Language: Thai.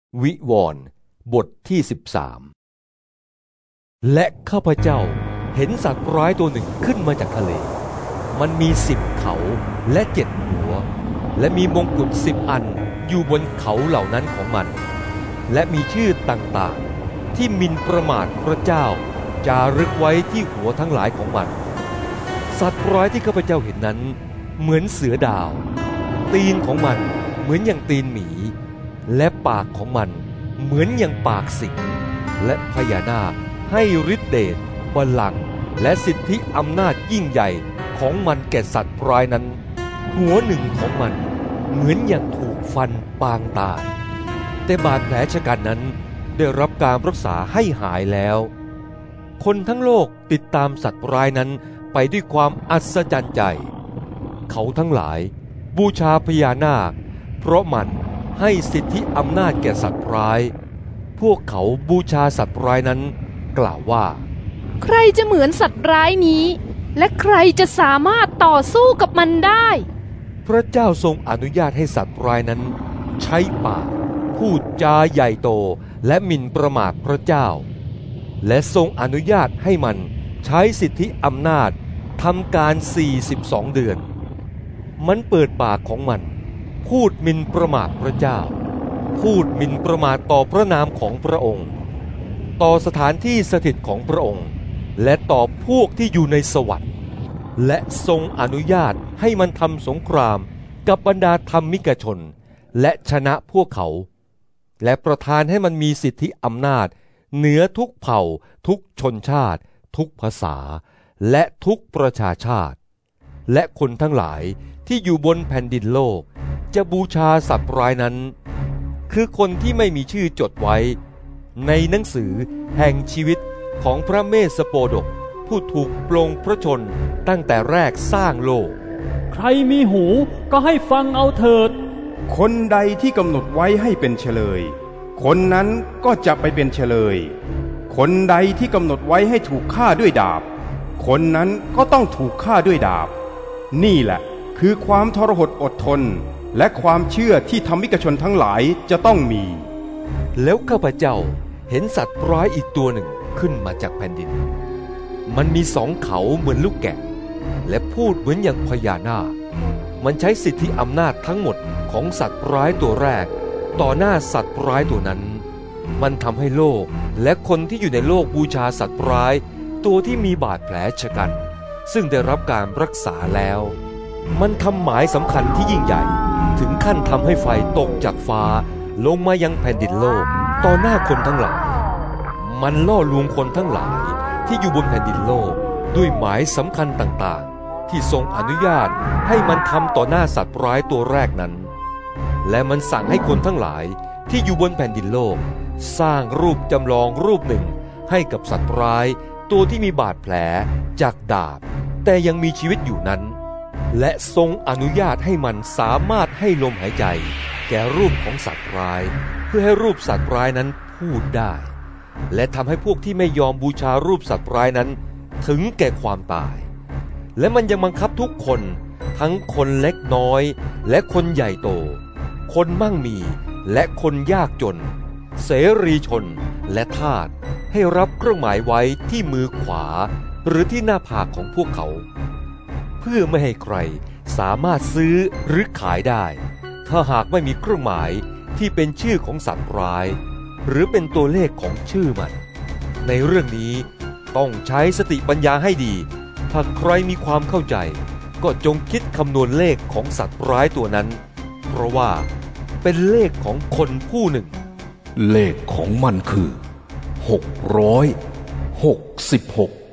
วิวรณ์บทที่13และข้าพเจ้าเห็นสัตว์ร้ายตัวหนึ่งขึ้นมาจากทะเลมันมี10 เขาและ7 หัวและมีมงกุฎ10 อันอยู่บนเขาเหล่านั้นของมันและมีชื่อต่างๆที่หมิ่นประมาทพระเจ้าจารึกไว้ที่หัวทั้งหลายของมันสัตว์ร้ายที่ข้าพเจ้าเห็นนั้นเหมือนเสือดาวตีนของมันเหมือนอย่างตีนหมีและปากของมันเหมือนอย่างปากสิงและพญานาคให้ฤทธิเดชบัลลังก์และสิทธิอำนาจยิ่งใหญ่ของมันแก่สัตว์ร้ายนั้นหัวหนึ่งของมันเหมือนอย่างถูกฟันปางตายแต่บาดแผลชะกันนั้นได้รับการรักษาให้หายแล้วคนทั้งโลกติดตามสัตว์ร้ายนั้นไปด้วยความอัศจรรย์ใจเขาทั้งหลายบูชาพญานาคเพราะมันให้สิทธิอำนาจแก่สัตว์ร้ายพวกเขาบูชาสัตว์ร้ายนั้นกล่าวว่าใครจะเหมือนสัตว์ร้ายนี้และใครจะสามารถต่อสู้กับมันได้พระเจ้าทรงอนุญาตให้สัตว์ร้ายนั้นใช้ปากพูดจาใหญ่โตและหมิ่นประมาทพระเจ้าและทรงอนุญาตให้มันใช้สิทธิอำนาจทำการ42 เดือนมันเปิดปากของมันพูดหมิ่นประมาทพระเจ้าพูดหมิ่นประมาทต่อพระนามของพระองค์ต่อสถานที่สถิตของพระองค์และต่อพวกที่อยู่ในสวรรค์และทรงอนุญาตให้มันทำสงครามกับบรรดาธรรมิกชนและชนะพวกเขาและประทานให้มันมีสิทธิอำนาจเหนือทุกเผ่าทุกชนชาติทุกภาษาและทุกประชาชาติและคนทั้งหลายที่อยู่บนแผ่นดินโลกจะบูชาสัตว์ร้ายนั้นคือคนที่ไม่มีชื่อจดไว้ในหนังสือแห่งชีวิตของพระเมสสโปดกผู้ถูกปลงพระชนตั้งแต่แรกสร้างโลกใครมีหูก็ให้ฟังเอาเถิดคนใดที่กำหนดไว้ให้เป็นเฉลยคนนั้นก็จะไปเป็นเฉลยคนใดที่กำหนดไว้ให้ถูกฆ่าด้วยดาบคนนั้นก็ต้องถูกฆ่าด้วยดาบนี่แหละคือความทรหดอดทนและความเชื่อที่ธรรมิกชนทั้งหลายจะต้องมีแล้วข้าพเจ้าเห็นสัตว์ร้ายอีกตัวหนึ่งขึ้นมาจากแผ่นดินมันมี2 เขาเหมือนลูกแกะและพูดเหมือนอย่างพญานาคมันใช้สิทธิอำนาจทั้งหมดของสัตว์ร้ายตัวแรกต่อหน้าสัตว์ร้ายตัวนั้นมันทำให้โลกและคนที่อยู่ในโลกบูชาสัตว์ร้ายตัวที่มีบาดแผลชะกันซึ่งได้รับการรักษาแล้วมันทำหมายสำคัญที่ยิ่งใหญ่ถึงขั้นทำให้ไฟตกจากฟ้าลงมายังแผ่นดินโลกต่อหน้าคนทั้งหลายมันล่อลวงคนทั้งหลายที่อยู่บนแผ่นดินโลกด้วยหมายสำคัญต่างๆที่ทรงอนุญาตให้มันทำต่อหน้าสัตว์ร้ายตัวแรกนั้นและมันสั่งให้คนทั้งหลายที่อยู่บนแผ่นดินโลกสร้างรูปจำลองรูปหนึ่งให้กับสัตว์ร้ายตัวที่มีบาดแผลจากดาบแต่ยังมีชีวิตอยู่นั้นและทรงอนุญาตให้มันสามารถให้ลมหายใจแก่รูปของสัตว์ร้ายเพื่อให้รูปสัตว์ร้ายนั้นพูดได้และทำให้พวกที่ไม่ยอมบูชารูปสัตว์ร้ายนั้นถึงแก่ความตายและมันยังบังคับทุกคนทั้งคนเล็กน้อยและคนใหญ่โตคนมั่งมีและคนยากจนเสรีชนและทาสให้รับเครื่องหมายไว้ที่มือขวาหรือที่หน้าผากของพวกเขาเพื่อไม่ให้ใครสามารถซื้อหรือขายได้ถ้าหากไม่มีเครื่องหมายที่เป็นชื่อของสัตว์ร้ายหรือเป็นตัวเลขของชื่อมันในเรื่องนี้ต้องใช้สติปัญญาให้ดีถ้าใครมีความเข้าใจก็จงคิดคำนวณเลขของสัตว์ร้ายตัวนั้นเพราะว่าเป็นเลขของคนผู้หนึ่งเลขของมันคือ666